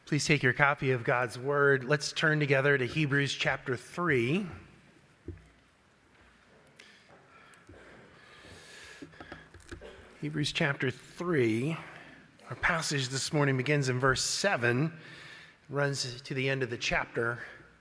Please take your copy of God's Word. Let's turn together to Hebrews chapter 3. Hebrews chapter 3. Our passage this morning begins in verse 7, runs to the end of the chapter.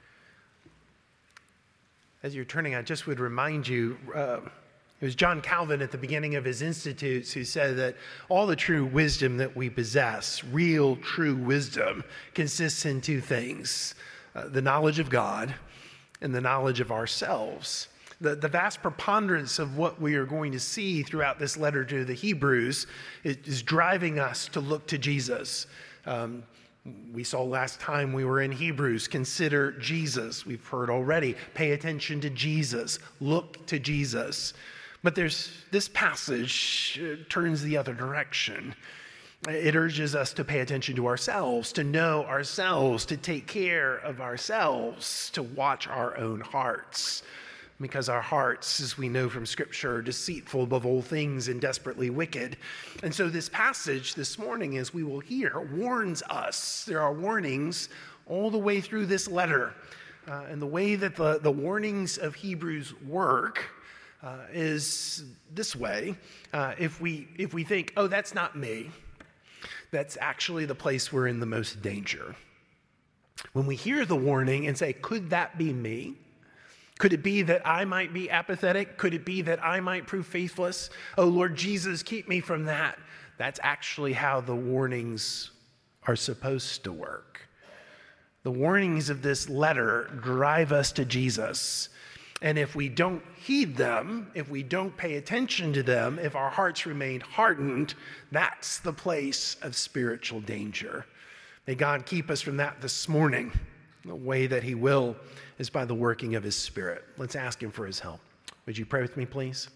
As you're turning, I just would remind you, it was John Calvin at the beginning of his Institutes who said that all the true wisdom that we possess, real true wisdom, consists in two things, the knowledge of God and the knowledge of ourselves. The vast preponderance of what we are going to see throughout this letter to the Hebrews is driving us to look to Jesus. We saw last time we were in Hebrews, consider Jesus. We've heard already, pay attention to Jesus, look to Jesus. But this passage turns the other direction. It urges us to pay attention to ourselves, to know ourselves, to take care of ourselves, to watch our own hearts. Because our hearts, as we know from Scripture, are deceitful above all things and desperately wicked. And so this passage this morning, as we will hear, warns us. There are warnings all the way through this letter. And the way that the warnings of Hebrews work is this way. If we think, oh, that's not me, that's actually the place we're in the most danger. When we hear the warning and say, could that be me? Could it be that I might be apathetic? Could it be that I might prove faithless? Oh, Lord Jesus, keep me from that. That's actually how the warnings are supposed to work. The warnings of this letter drive us to Jesus. And if we don't heed them, if we don't pay attention to them, if our hearts remain hardened, that's the place of spiritual danger. May God keep us from that this morning. The way that he will is by the working of his Spirit. Let's ask him for his help. Would you pray with me, please?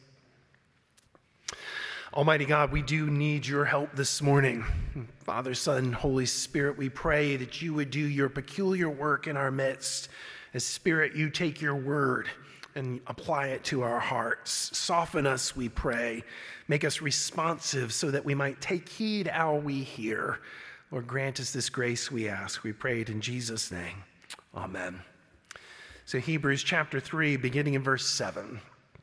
Almighty God, we do need your help this morning. Father, Son, Holy Spirit, we pray that you would do your peculiar work in our midst. As Spirit, you take your word and apply it to our hearts. Soften us, we pray. Make us responsive so that we might take heed how we hear. Lord, grant us this grace, we ask. We pray it in Jesus' name. Amen. So Hebrews chapter 3, beginning in verse 7.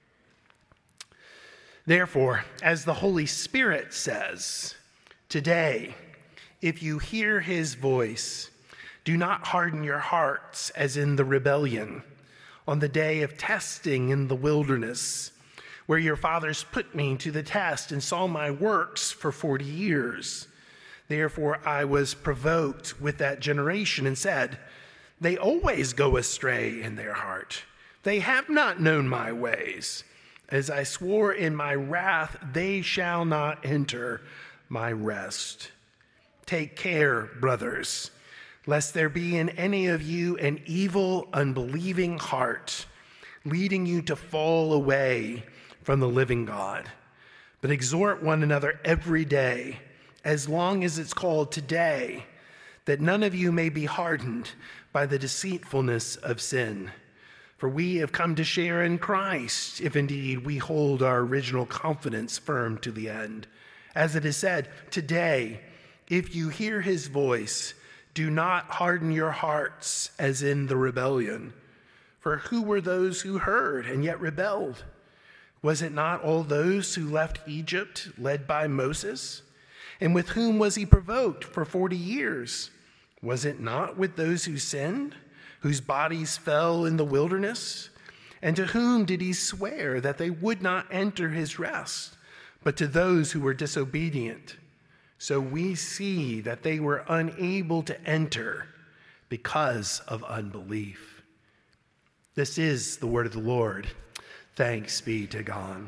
Therefore, as the Holy Spirit says, today, if you hear his voice, do not harden your hearts as in the rebellion on the day of testing in the wilderness, where your fathers put me to the test and saw my works for 40 years. Therefore, I was provoked with that generation and said, they always go astray in their heart. They have not known my ways. As I swore in my wrath, they shall not enter my rest. Take care, brothers, lest there be in any of you an evil, unbelieving heart, leading you to fall away from the living God. But exhort one another every day, as long as it's called today, that none of you may be hardened by the deceitfulness of sin. For we have come to share in Christ, if indeed we hold our original confidence firm to the end. As it is said, today, if you hear his voice, do not harden your hearts as in the rebellion. For who were those who heard and yet rebelled? Was it not all those who left Egypt, led by Moses? And with whom was he provoked for 40 years? Was it not with those who sinned, whose bodies fell in the wilderness? And to whom did he swear that they would not enter his rest, but to those who were disobedient? So we see that they were unable to enter because of unbelief. This is the word of the Lord. Thanks be to God.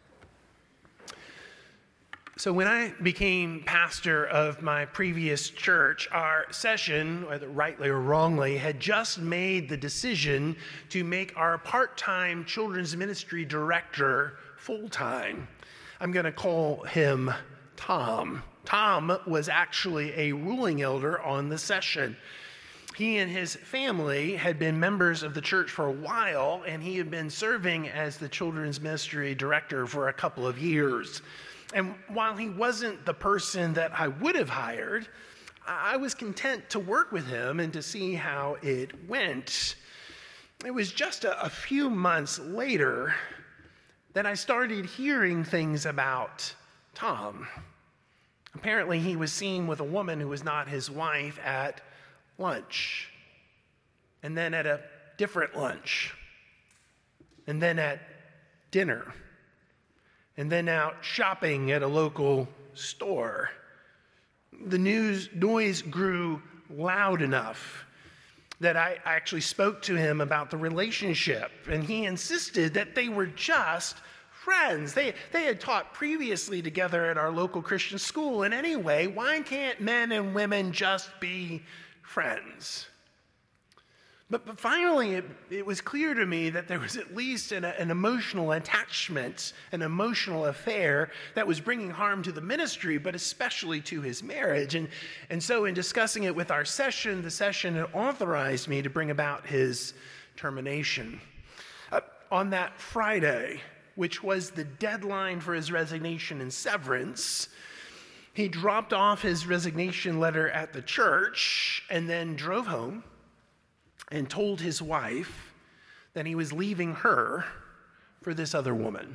So when I became pastor of my previous church, our session, whether rightly or wrongly, had just made the decision to make our part-time children's ministry director full-time. I'm going to call him Tom. Tom was actually a ruling elder on the session. He and his family had been members of the church for a while, and he had been serving as the children's ministry director for a couple of years. And while he wasn't the person that I would have hired, I was content to work with him and to see how it went. It was just a few months later that I started hearing things about Tom. Apparently, he was seen with a woman who was not his wife at lunch, and then at a different lunch, and then at dinner, and then out shopping at a local store. The noise grew loud enough that I actually spoke to him about the relationship, and he insisted that they were just friends. They had taught previously together at our local Christian school, and anyway, why can't men and women just be friends? But finally, it was clear to me that there was at least an emotional attachment, an emotional affair that was bringing harm to the ministry, but especially to his marriage. And so in discussing it with our session, the session had authorized me to bring about his termination. On that Friday, which was the deadline for his resignation and severance, he dropped off his resignation letter at the church and then drove home and told his wife that he was leaving her for this other woman.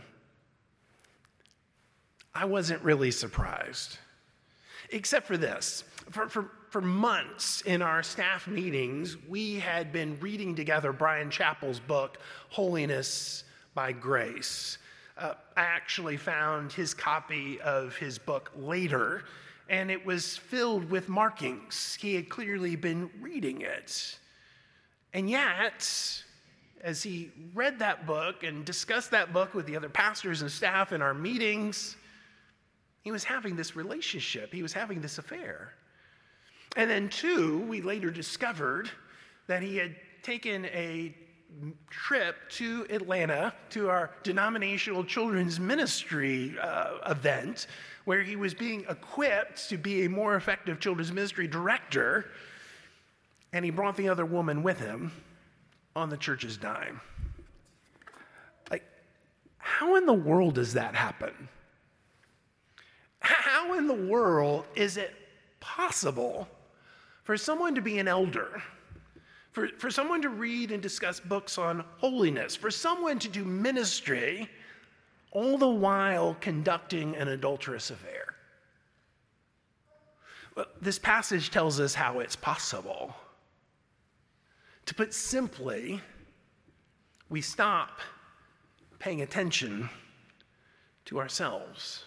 I wasn't really surprised, except for this. For months in our staff meetings, we had been reading together Brian Chappell's book, Holiness by Grace. I actually found his copy of his book later, and it was filled with markings. He had clearly been reading it. And yet, as he read that book and discussed that book with the other pastors and staff in our meetings, he was having this relationship. He was having this affair. And then, too, we later discovered that he had taken a trip to Atlanta to our denominational children's ministry event, where he was being equipped to be a more effective children's ministry director. And he brought the other woman with him on the church's dime. Like, how in the world does that happen? How in the world is it possible for someone to be an elder, for someone to read and discuss books on holiness, for someone to do ministry, all the while conducting an adulterous affair? Well, this passage tells us how it's possible. To put simply, we stop paying attention to ourselves.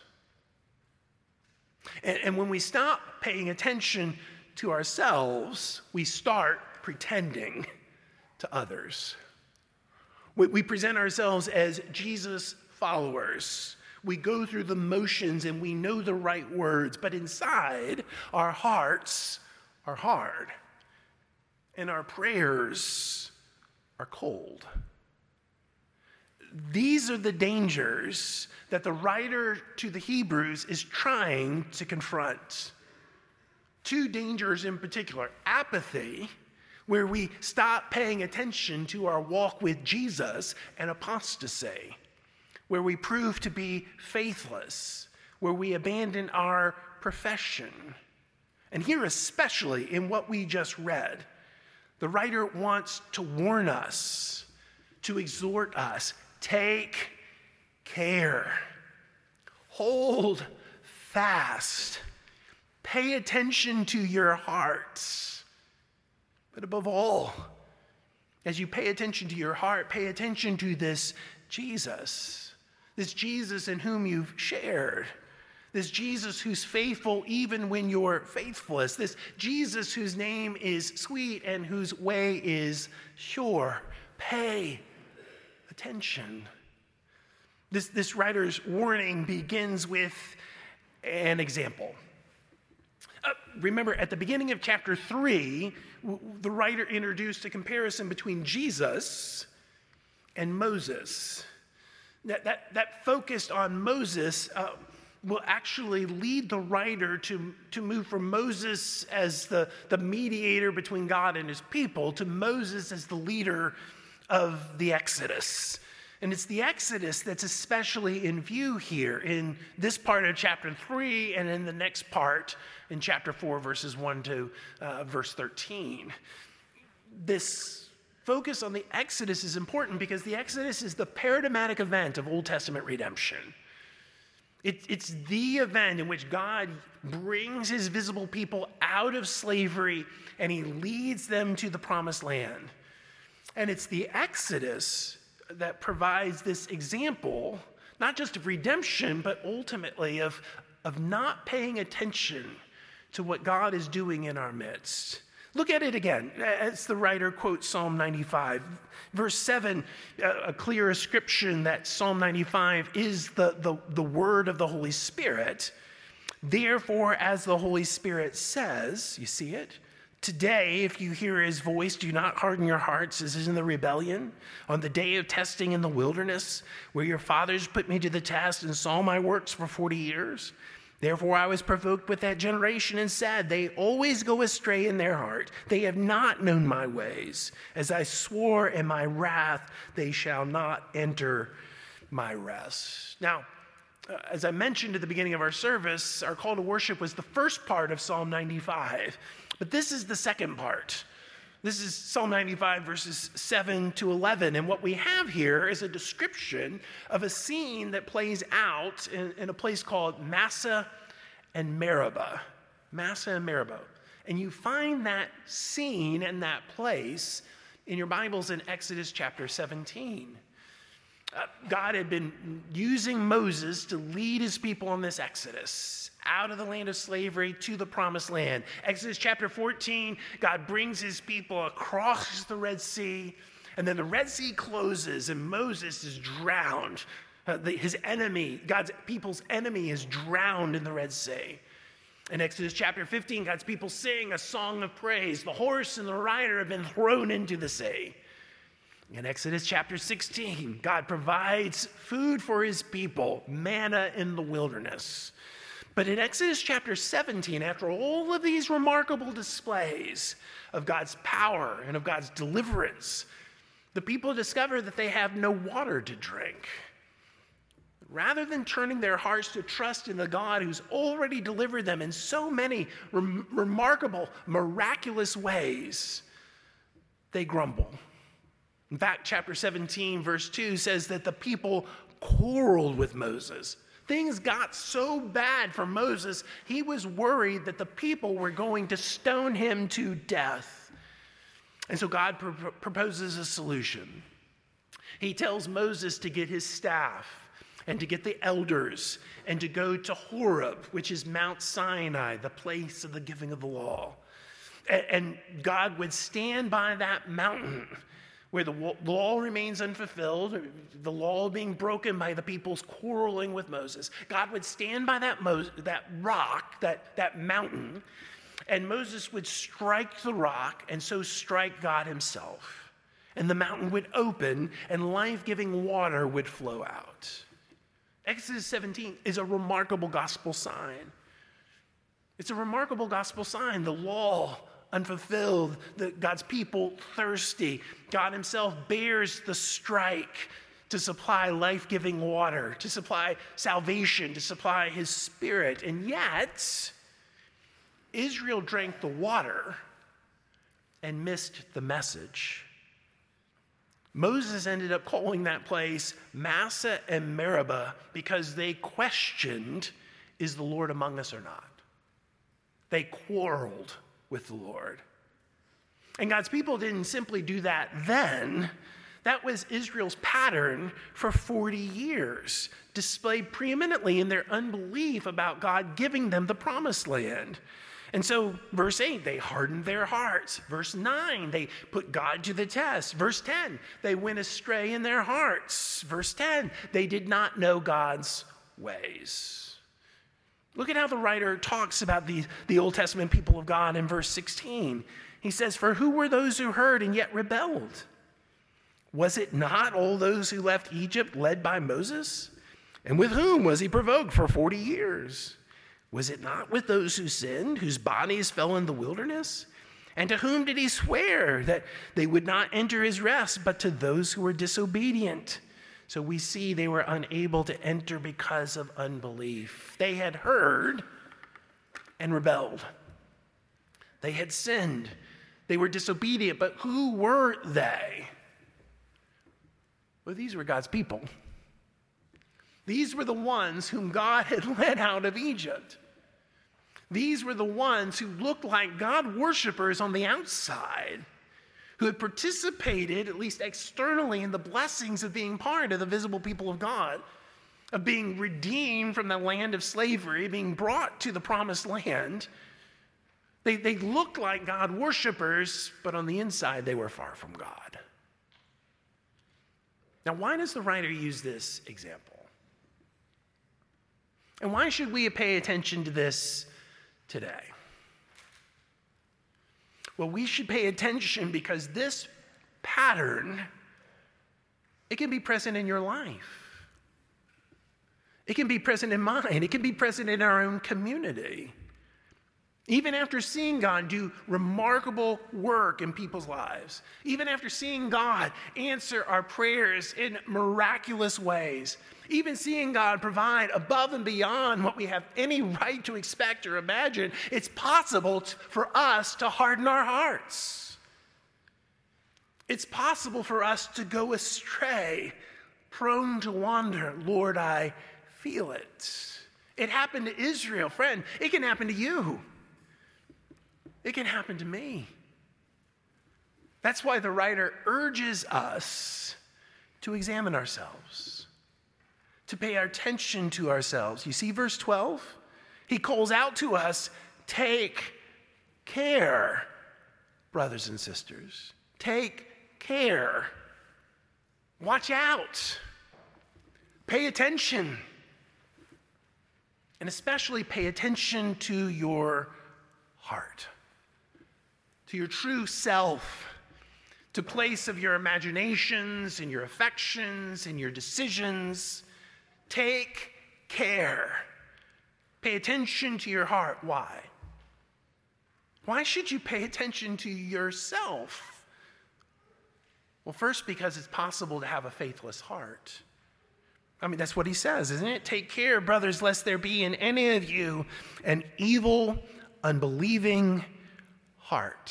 And when we stop paying attention to ourselves, we start pretending to others. We present ourselves as Jesus followers. We go through the motions and we know the right words, but inside, our hearts are hard. And our prayers are cold. These are the dangers that the writer to the Hebrews is trying to confront. Two dangers in particular: apathy, where we stop paying attention to our walk with Jesus, and apostasy, where we prove to be faithless, where we abandon our profession. And here, especially in what we just read, the writer wants to warn us, to exhort us: take care, hold fast, pay attention to your hearts. But above all, as you pay attention to your heart, pay attention to this Jesus in whom you've shared. This Jesus who's faithful even when you're faithless. This Jesus whose name is sweet and whose way is sure. Pay attention. This writer's warning begins with an example. Remember, at the beginning of chapter 3, the writer introduced a comparison between Jesus and Moses. That focused on Moses will actually lead the writer to move from Moses as the mediator between God and his people to Moses as the leader of the Exodus. And it's the Exodus that's especially in view here in this part of chapter 3 and in the next part in chapter 4, verses 1 to verse 13. This focus on the Exodus is important because the Exodus is the paradigmatic event of Old Testament redemption. It's the event in which God brings his visible people out of slavery and he leads them to the promised land. And it's the Exodus that provides this example, not just of redemption, but ultimately of not paying attention to what God is doing in our midst. Look at it again, as the writer quotes Psalm 95. Verse 7, a clear ascription that Psalm 95 is the word of the Holy Spirit. Therefore, as the Holy Spirit says, you see it? Today, if you hear his voice, do not harden your hearts as in the rebellion, on the day of testing in the wilderness, where your fathers put me to the test and saw my works for 40 years. Therefore, I was provoked with that generation and said, they always go astray in their heart. They have not known my ways. As I swore in my wrath, they shall not enter my rest. Now, as I mentioned at the beginning of our service, our call to worship was the first part of Psalm 95. But this is the second part. This is Psalm 95, verses 7 to 11. And what we have here is a description of a scene that plays out in a place called Massah and Meribah. Massah and Meribah. And you find that scene and that place in your Bibles in Exodus chapter 17. God had been using Moses to lead his people on this Exodus out of the land of slavery to the promised land. Exodus chapter 14, God brings his people across the Red Sea, and then the Red Sea closes and Moses is drowned. His enemy, God's people's enemy, is drowned in the Red Sea. In Exodus chapter 15, God's people sing a song of praise. The horse and the rider have been thrown into the sea. In Exodus chapter 16, God provides food for his people, manna in the wilderness. But in Exodus chapter 17, after all of these remarkable displays of God's power and of God's deliverance, the people discover that they have no water to drink. Rather than turning their hearts to trust in the God who's already delivered them in so many remarkable, miraculous ways, they grumble. In fact, chapter 17, verse 2 says that the people quarreled with Moses. Things got so bad for Moses, he was worried that the people were going to stone him to death. And so God proposes a solution. He tells Moses to get his staff and to get the elders and to go to Horeb, which is Mount Sinai, the place of the giving of the law. And God would stand by that mountain where the law remains unfulfilled, the law being broken by the people's quarreling with Moses. God would stand by that rock, that mountain, and Moses would strike the rock and so strike God himself. And the mountain would open and life-giving water would flow out. Exodus 17 is a remarkable gospel sign. It's a remarkable gospel sign. The law unfulfilled, God's people thirsty. God himself bears the strike to supply life-giving water, to supply salvation, to supply his spirit. And yet, Israel drank the water and missed the message. Moses ended up calling that place Massah and Meribah because they questioned, is the Lord among us or not? They quarreled with the Lord. And God's people didn't simply do that then. That was Israel's pattern for 40 years, displayed preeminently in their unbelief about God giving them the promised land. And so, verse 8, they hardened their hearts. Verse 9, they put God to the test. Verse 10, they went astray in their hearts. Verse 10, they did not know God's ways. Look at how the writer talks about the Old Testament people of God in verse 16. He says, "For who were those who heard and yet rebelled? Was it not all those who left Egypt led by Moses? And with whom was he provoked for 40 years? Was it not with those who sinned, whose bodies fell in the wilderness? And to whom did he swear that they would not enter his rest, but to those who were disobedient? So we see they were unable to enter because of unbelief. They had heard and rebelled. They had sinned. They were disobedient. But who were they? Well, these were God's people. These were the ones whom God had led out of Egypt. These were the ones who looked like God worshipers on the outside, who had participated, at least externally, in the blessings of being part of the visible people of God, of being redeemed from the land of slavery, being brought to the promised land. They looked like God worshipers, but on the inside, they were far from God. Now, why does the writer use this example? And why should we pay attention to this today? Well, we should pay attention because this pattern, it can be present in your life. It can be present in mine. It can be present in our own community. Even after seeing God do remarkable work in people's lives, even after seeing God answer our prayers in miraculous ways, even seeing God provide above and beyond what we have any right to expect or imagine, it's possible for us to harden our hearts. It's possible for us to go astray, prone to wander. Lord, I feel it. It happened to Israel, friend. It can happen to you. It can happen to me. That's why the writer urges us to examine ourselves, to pay our attention to ourselves. You see verse 12? He calls out to us, take care, brothers and sisters. Take care. Watch out. Pay attention. And especially pay attention to your heart, to your true self, to place of your imaginations and your affections and your decisions. Take care. Pay attention to your heart. Why? Why should you pay attention to yourself? Well, first, because it's possible to have a faithless heart. I mean, that's what he says, isn't it? Take care, brothers, lest there be in any of you an evil, unbelieving heart.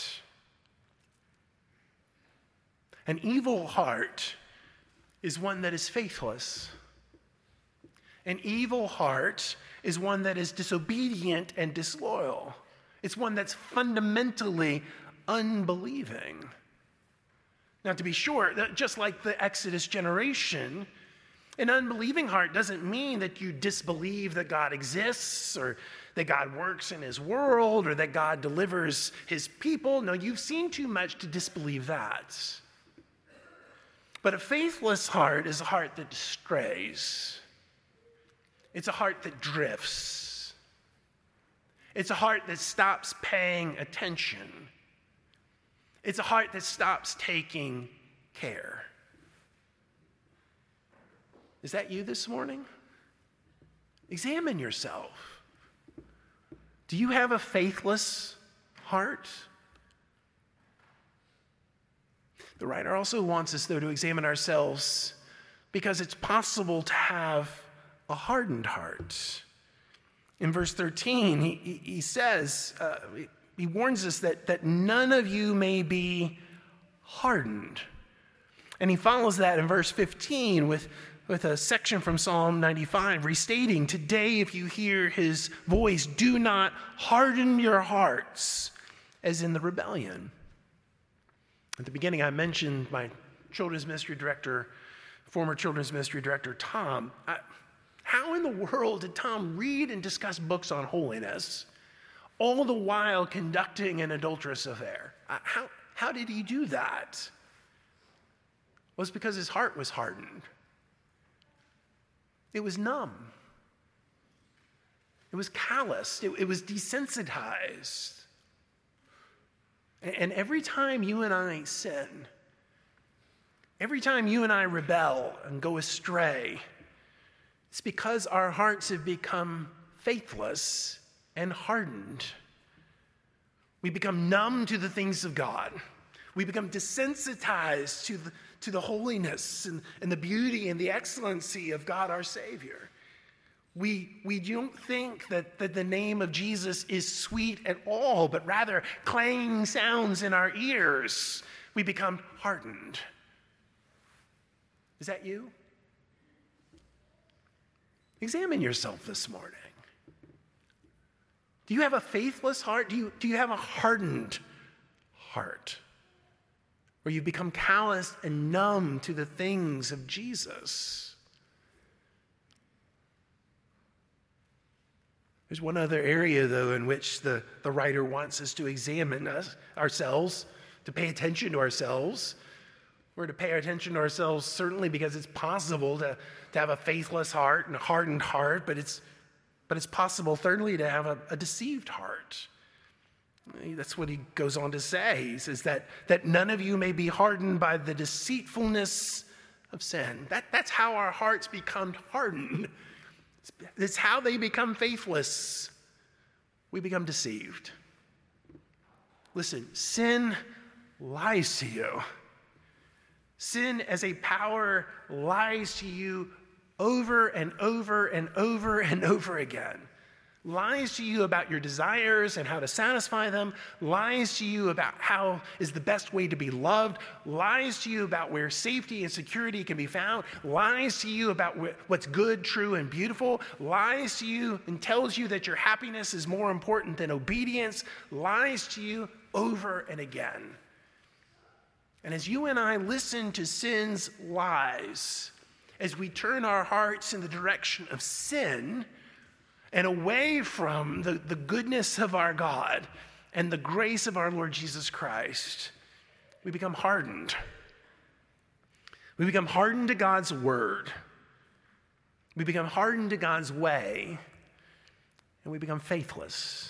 An evil heart is one that is faithless. An evil heart is one that is disobedient and disloyal. It's one that's fundamentally unbelieving. Now, to be sure, just like the Exodus generation, an unbelieving heart doesn't mean that you disbelieve that God exists or that God works in his world or that God delivers his people. No, you've seen too much to disbelieve that. But a faithless heart is a heart that strays. It's a heart that drifts. It's a heart that stops paying attention. It's a heart that stops taking care. Is that you this morning? Examine yourself. Do you have a faithless heart? The writer also wants us, though, to examine ourselves because it's possible to have a hardened heart. In verse 13, he says, he warns us that none of you may be hardened. And he follows that in verse 15 with a section from Psalm 95 restating, today if you hear his voice, do not harden your hearts as in the rebellion. At the beginning, I mentioned my children's ministry director, former children's ministry director, Tom. How in the world did Tom read and discuss books on holiness, all the while conducting an adulterous affair? How did he do that? Well, it's because his heart was hardened. It was numb. It was calloused. It was desensitized. And every time you and I sin, every time you and I rebel and go astray, it's because our hearts have become faithless and hardened. We become numb to the things of God. We become desensitized to the holiness and the beauty and the excellency of God our Savior. We don't think that the name of Jesus is sweet at all, but rather clanging sounds in our ears. We become hardened. Is that you? Examine yourself this morning. Do you have a faithless heart? Do you have a hardened heart? Where you've become calloused and numb to the things of Jesus? There's one other area, though, in which the writer wants us to examine ourselves, to pay attention to ourselves. We're to pay attention to ourselves certainly because it's possible to have a faithless heart and a hardened heart, but it's possible, thirdly, to have a deceived heart. That's what he goes on to say. He says that none of you may be hardened by the deceitfulness of sin. That's how our hearts become hardened. It's how they become faithless. We become deceived. Listen, sin lies to you. Sin as a power lies to you over and over and over and over again. Lies to you about your desires and how to satisfy them. Lies to you about how is the best way to be loved. Lies to you about where safety and security can be found. Lies to you about what's good, true, and beautiful. Lies to you and tells you that your happiness is more important than obedience. Lies to you over and again. And as you and I listen to sin's lies, as we turn our hearts in the direction of sin and away from the goodness of our God and the grace of our Lord Jesus Christ, we become hardened. We become hardened to God's word. We become hardened to God's way, and we become faithless.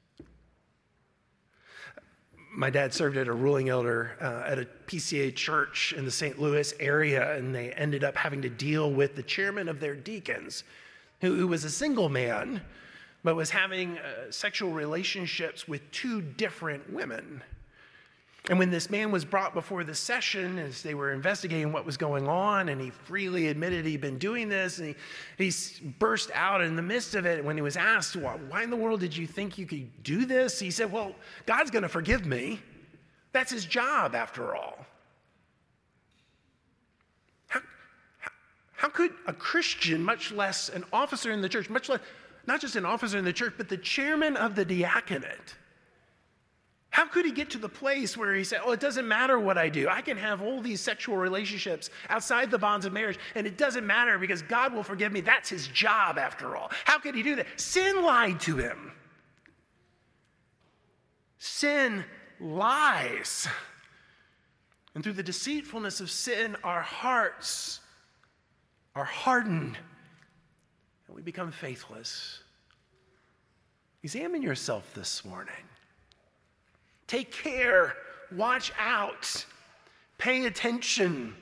My dad served as a ruling elder at a PCA church in the St. Louis area, and they ended up having to deal with the chairman of their deacons, who was a single man, but was having sexual relationships with two different women. And when this man was brought before the session, as they were investigating what was going on, and he freely admitted he'd been doing this, and he burst out in the midst of it when he was asked, why in the world did you think you could do this? He said, well, God's going to forgive me. That's his job, after all. How could a Christian, much less an officer in the church, much less, not just an officer in the church, but the chairman of the diaconate, how could he get to the place where he said, it doesn't matter what I do. I can have all these sexual relationships outside the bonds of marriage, and it doesn't matter because God will forgive me. That's his job, after all. How could he do that? Sin lied to him. Sin lies. And through the deceitfulness of sin, our hearts are hardened, and we become faithless. Examine yourself this morning. Take care. Watch out. Pay attention.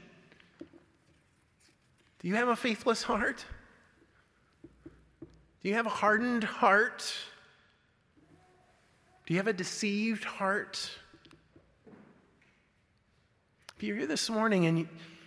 Do you have a faithless heart? Do you have a hardened heart? Do you have a deceived heart? If you're here this morning and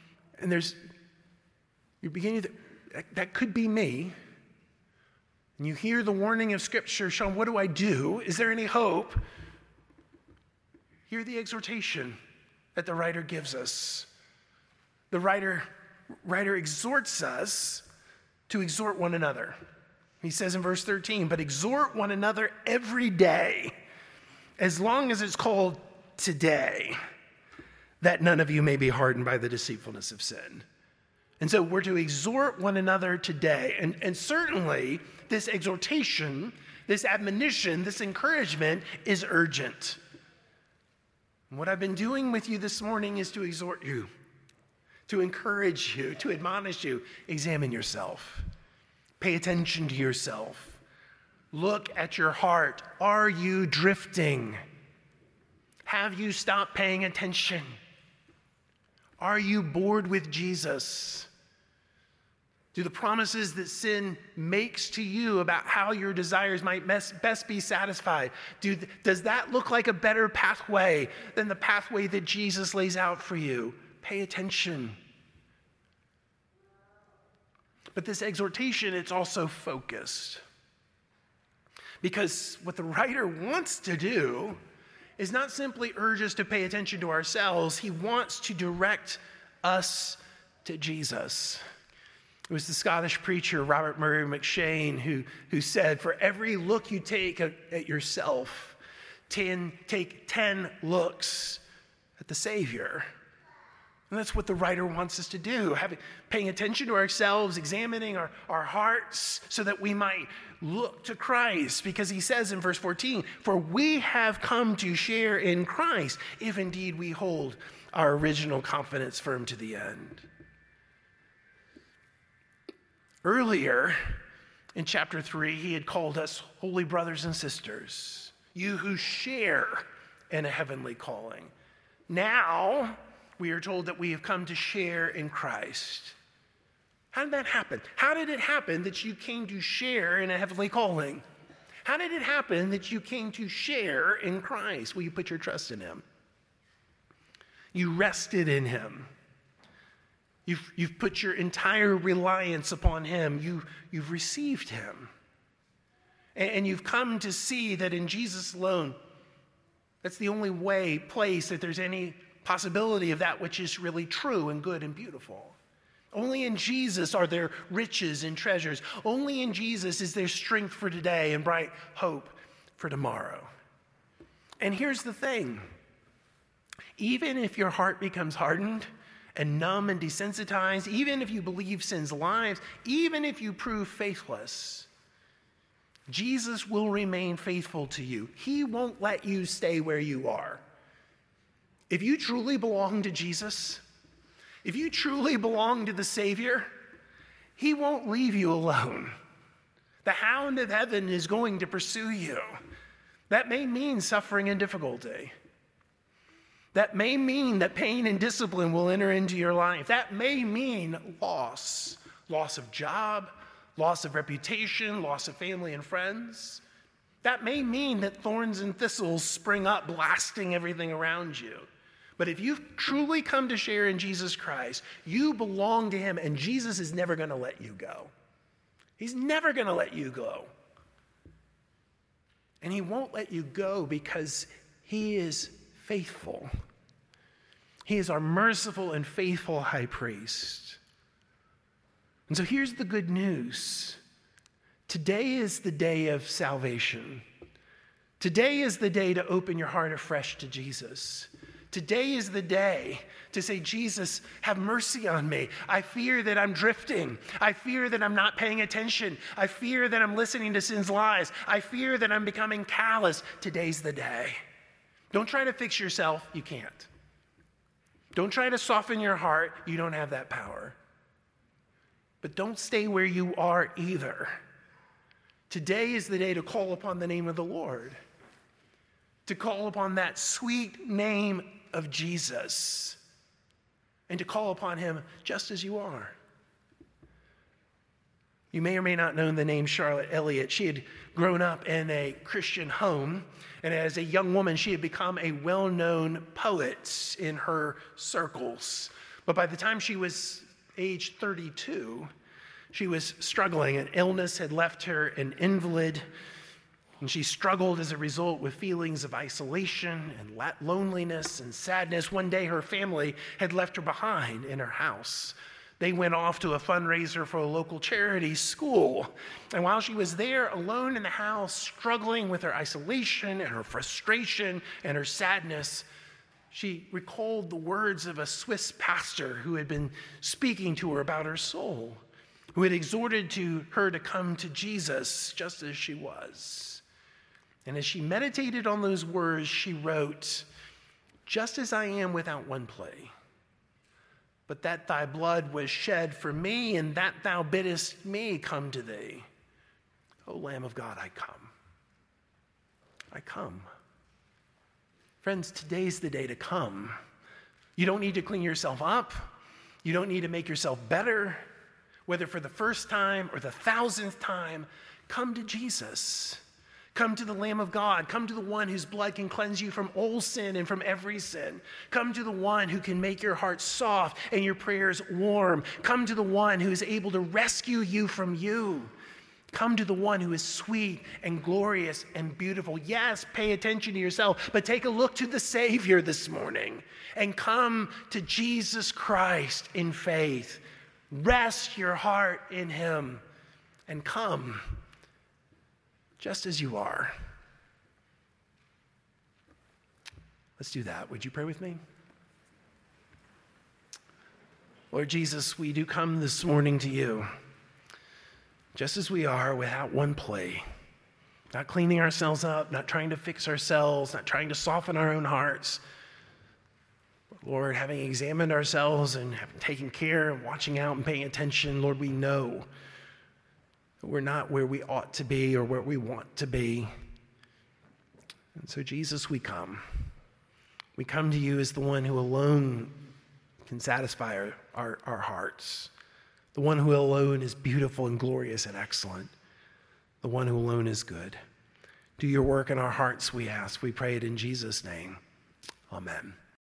you're beginning to, that could be me, and you hear the warning of Scripture, Sean, what do I do? Is there any hope? Hear the exhortation that the writer gives us. The writer exhorts us to exhort one another. He says in verse 13, but exhort one another every day, as long as it's called today, that none of you may be hardened by the deceitfulness of sin. And so we're to exhort one another today. And certainly this exhortation, this admonition, this encouragement is urgent. And what I've been doing with you this morning is to exhort you, to encourage you, to admonish you. Examine yourself. Pay attention to yourself. Look at your heart. Are you drifting? Have you stopped paying attention? Are you bored with Jesus? Do the promises that sin makes to you about how your desires might best be satisfied, does that look like a better pathway than the pathway that Jesus lays out for you? Pay attention. But this exhortation, it's also focused. Because what the writer wants to do is not simply urge us to pay attention to ourselves. He wants to direct us to Jesus. It was the Scottish preacher Robert Murray McCheyne who said, for every look you take at yourself, take 10 looks at the Savior. And that's what the writer wants us to do, paying attention to ourselves, examining our hearts so that we might look to Christ. Because he says in verse 14, for we have come to share in Christ, if indeed we hold our original confidence firm to the end. Earlier in chapter 3, he had called us holy brothers and sisters, you who share in a heavenly calling. Now, we are told that we have come to share in Christ. How did that happen? How did it happen that you came to share in a heavenly calling? How did it happen that you came to share in Christ? Well, you put your trust in him. You rested in him. You've put your entire reliance upon him. You've received him. And you've come to see that in Jesus alone, that's the only place that there's any possibility of that which is really true and good and beautiful. Only in Jesus are there riches and treasures. Only in Jesus is there strength for today and bright hope for tomorrow. And here's the thing. Even if your heart becomes hardened and numb and desensitized, even if you believe sin's lies, even if you prove faithless, Jesus will remain faithful to you. He won't let you stay where you are. If you truly belong to Jesus, if you truly belong to the Savior, he won't leave you alone. The hound of heaven is going to pursue you. That may mean suffering and difficulty. That may mean that pain and discipline will enter into your life. That may mean loss of job, loss of reputation, loss of family and friends. That may mean that thorns and thistles spring up, blasting everything around you. But if you've truly come to share in Jesus Christ, you belong to him, and Jesus is never going to let you go. He's never going to let you go. And he won't let you go because he is faithful. He is our merciful and faithful high priest. And so here's the good news. Today is the day of salvation. Today is the day to open your heart afresh to Jesus. Today is the day to say, Jesus, have mercy on me. I fear that I'm drifting. I fear that I'm not paying attention. I fear that I'm listening to sin's lies. I fear that I'm becoming callous. Today's the day. Don't try to fix yourself. You can't. Don't try to soften your heart. You don't have that power. But don't stay where you are either. Today is the day to call upon the name of the Lord, to call upon that sweet name of Jesus, and to call upon him just as you are. You may or may not know the name Charlotte Elliott. She had grown up in a Christian home, and as a young woman, she had become a well-known poet in her circles. But by the time she was age 32, she was struggling. An illness had left her an invalid, and she struggled as a result with feelings of isolation and loneliness and sadness. One day, her family had left her behind in her house. They went off to a fundraiser for a local charity school. And while she was there alone in the house, struggling with her isolation and her frustration and her sadness, she recalled the words of a Swiss pastor who had been speaking to her about her soul, who had exhorted her to come to Jesus just as she was. And as she meditated on those words, she wrote, "Just as I am without one plea, but that thy blood was shed for me, and that thou biddest me come to thee. O Lamb of God, I come. I come." Friends, today's the day to come. You don't need to clean yourself up. You don't need to make yourself better. Whether for the first time or the 1,000th time, come to Jesus. Come to the Lamb of God. Come to the one whose blood can cleanse you from all sin and from every sin. Come to the one who can make your heart soft and your prayers warm. Come to the one who is able to rescue you from you. Come to the one who is sweet and glorious and beautiful. Yes, pay attention to yourself, but take a look to the Savior this morning and come to Jesus Christ in faith. Rest your heart in him and come just as you are. Let's do that. Would you pray with me? Lord Jesus, we do come this morning to you just as we are, without one plea, not cleaning ourselves up, not trying to fix ourselves, not trying to soften our own hearts. But Lord, having examined ourselves and having taken care and watching out and paying attention, Lord, we know that we're not where we ought to be or where we want to be. And so, Jesus, we come. We come to you as the one who alone can satisfy our hearts. The one who alone is beautiful and glorious and excellent. The one who alone is good. Do your work in our hearts, we ask. We pray it in Jesus' name. Amen.